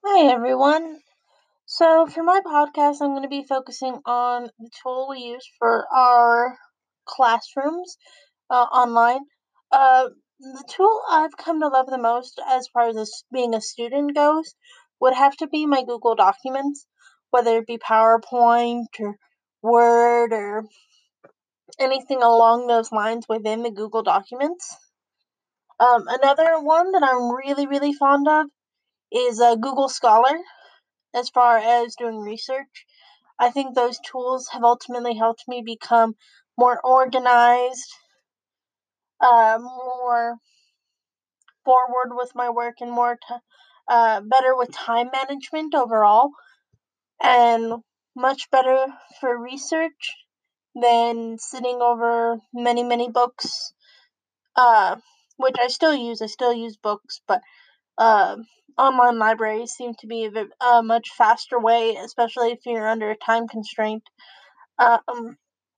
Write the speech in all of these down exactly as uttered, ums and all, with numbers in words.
Hi, everyone. So, for my podcast, I'm going to be focusing on the tool we use for our classrooms uh, online. Uh, the tool I've come to love the most, as far as this being a student goes, would have to be my Google Documents, whether it be PowerPoint or Word or anything along those lines within the Google Documents. Um, another one that I'm really, really fond of is uh, Google Scholar as far as doing research. I think those tools have ultimately helped me become more organized, uh, more forward with my work, and more t- uh, better with time management overall, and much better for research than sitting over many, many books, uh, which I still use. I still use books, but uh, online libraries seem to be a, a much faster way, especially if you're under a time constraint. Um,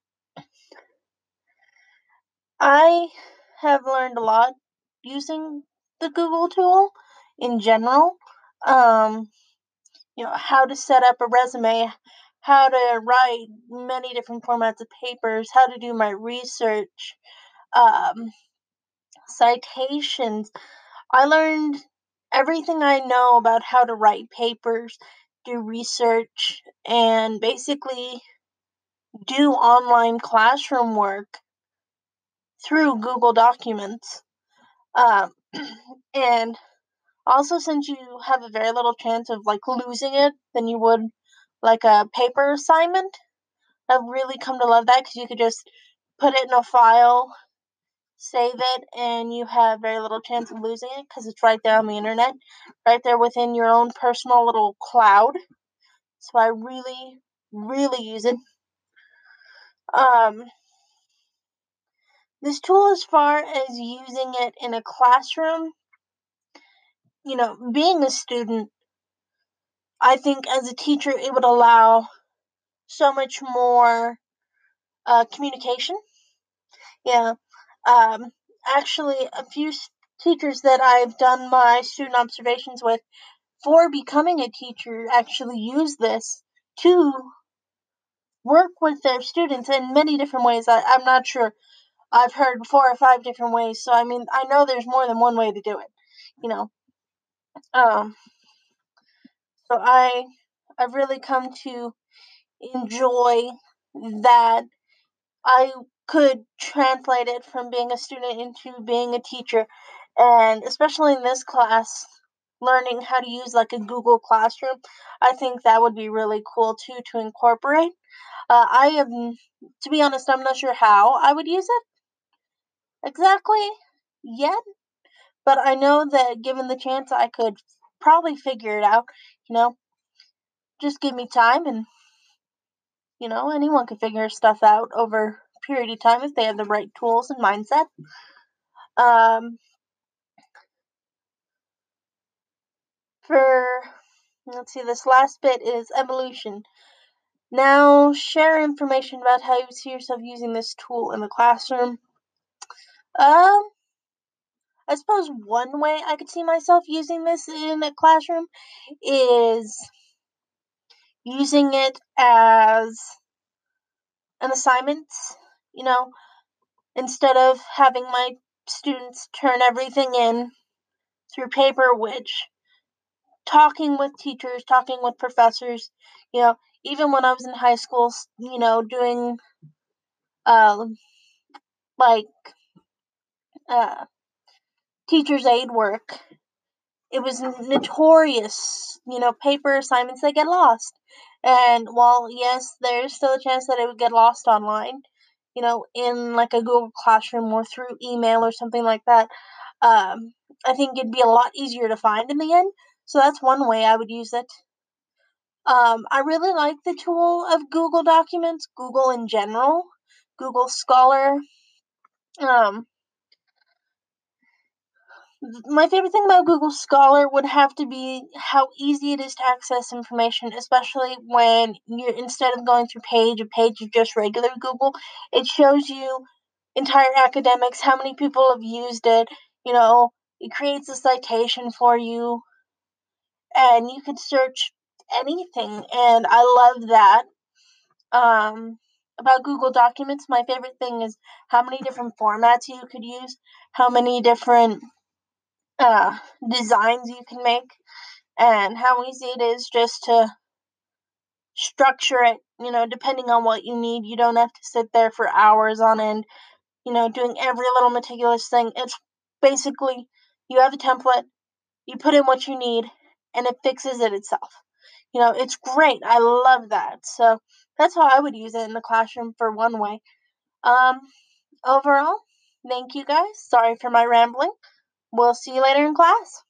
I have learned a lot using the Google tool in general. Um, you know, how to set up a resume, how to write many different formats of papers, how to do my research, um, citations. I learned everything I know about how to write papers, do research, and basically do online classroom work through Google Documents. Um, and also, since you have a very little chance of like losing it than you would like a paper assignment, I've really come to love that because you could just put it in a file, save it, and you have very little chance of losing it because it's right there on the internet, right there within your own personal little cloud. So I really, really use it. Um, this tool, as far as using it in a classroom, you know, being a student, I think as a teacher, it would allow so much more uh, communication. Yeah. Um, Actually, a few teachers that I've done my student observations with for becoming a teacher actually use this to work with their students in many different ways. I, I'm not sure. I've heard four or five different ways. So, I mean, I know there's more than one way to do it, you know. Um, so I, I've really come to enjoy that I could translate it from being a student into being a teacher, and especially in this class, learning how to use like a Google Classroom. I think that would be really cool too to incorporate. Uh, I am, to be honest, I'm not sure how I would use it exactly yet, but I know that given the chance, I could probably figure it out. You know, just give me time, and you know, anyone can figure stuff out over a period of time if they have the right tools and mindset. Um, for let's see, this last bit is evolution. Now, share information about how you see yourself using this tool in the classroom. Um, I suppose one way I could see myself using this in a classroom is using it as an assignment. You know, instead of having my students turn everything in through paper, which talking with teachers, talking with professors, you know, even when I was in high school, you know, doing uh, like uh, teacher's aid work, it was notorious, you know, paper assignments that get lost. And while, yes, there's still a chance that it would get lost online, you know, in like a Google Classroom or through email or something like that, um, I think it'd be a lot easier to find in the end. So that's one way I would use it. Um, I really like the tool of Google Documents, Google in general, Google Scholar. Um, my favorite thing about Google Scholar would have to be how easy it is to access information, especially when you're instead of going through page a page of just regular Google, it shows you entire academics, how many people have used it. You know, it creates a citation for you, and you could search anything, and I love that. Um, about Google Documents, my favorite thing is how many different formats you could use, how many different uh, designs you can make, and how easy it is just to structure it, you know, depending on what you need. You don't have to sit there for hours on end, you know, doing every little meticulous thing. It's basically you have a template, you put in what you need, and it fixes it itself. You know, it's great. I love that. So that's how I would use it in the classroom for one way. Um, overall, thank you guys. Sorry for my rambling. We'll see you later in class.